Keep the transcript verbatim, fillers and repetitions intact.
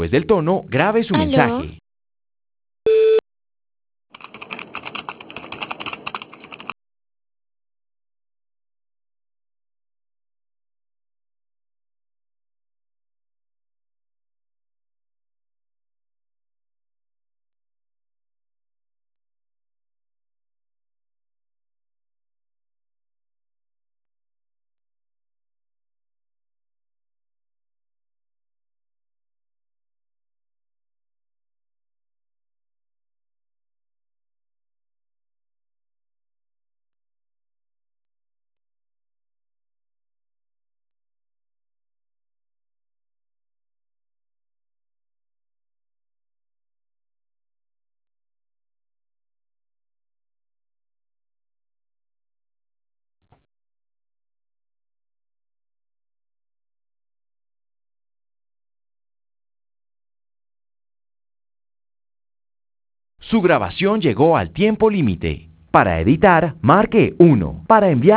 Después del tono, grabe su ¿Aló? mensaje. Su grabación llegó al tiempo límite. Para editar, marque uno. Para enviar